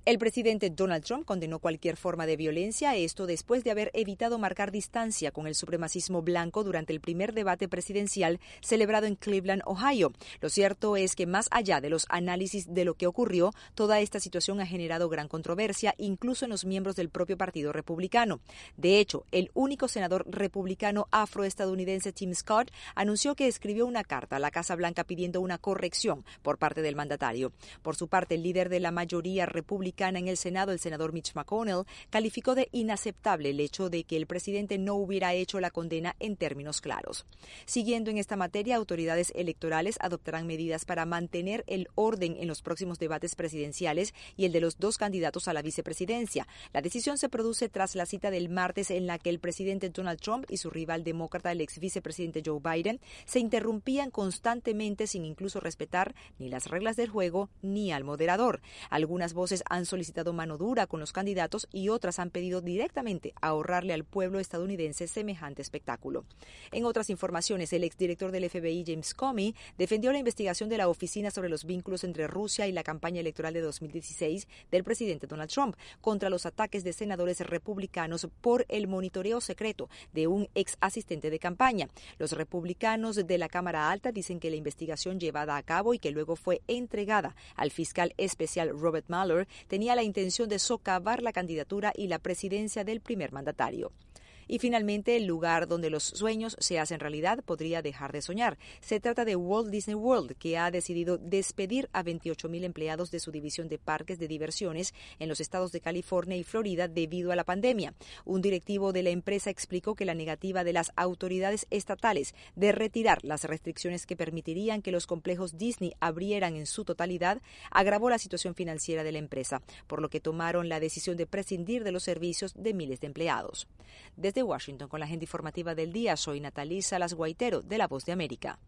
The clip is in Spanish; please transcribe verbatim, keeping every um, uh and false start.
El presidente Donald Trump condenó cualquier forma de violencia, esto después de haber evitado marcar distancia con el supremacismo blanco durante el primer debate presidencial celebrado en Cleveland, Ohio. Lo cierto es que más allá de los análisis de lo que ocurrió, toda esta situación ha generado gran controversia, incluso en los miembros del propio Partido Republicano. De hecho, el único senador republicano afroestadounidense Tim Scott anunció que escribió una carta a la Casa Blanca pidiendo una corrección por parte del mandatario. Por su parte, el líder de la mayoría republicana en el Senado, el senador Mitch McConnell, calificó de inaceptable el hecho de que el presidente no hubiera hecho la condena en términos claros. Siguiendo en esta materia, autoridades electorales adoptarán medidas para mantener el orden en los próximos debates presidenciales y el de los dos candidatos a la vicepresidencia. La decisión se produce tras la cita del martes en la que el presidente Donald Trump y su rival demócrata, el ex vicepresidente Joe Biden, se interrumpían constantemente sin incluso respetar ni las reglas del juego ni al moderador. Algunas voces han solicitado mano dura con los candidatos y otras han pedido directamente ahorrarle al pueblo estadounidense semejante espectáculo. En otras informaciones, el exdirector del F B I, James Comey, defendió la investigación de la oficina sobre los vínculos entre Rusia y la campaña electoral de dos mil dieciséis del presidente Donald Trump contra los ataques de senadores republicanos por el monitoreo secreto de un ex asistente de campaña. Los republicanos de la Cámara Alta dicen que la investigación llevada a cabo y que luego fue entregada al fiscal especial Robert Mueller tenía la intención de socavar la candidatura y la presidencia del primer mandatario. Y finalmente, el lugar donde los sueños se hacen realidad podría dejar de soñar. Se trata de Walt Disney World, que ha decidido despedir a veintiocho mil empleados de su división de parques de diversiones en los estados de California y Florida debido a la pandemia. Un directivo de la empresa explicó que la negativa de las autoridades estatales de retirar las restricciones que permitirían que los complejos Disney abrieran en su totalidad agravó la situación financiera de la empresa, por lo que tomaron la decisión de prescindir de los servicios de miles de empleados. Desde Washington, con la agenda informativa del día, soy Natalí Salas Guaitero, de La Voz de América.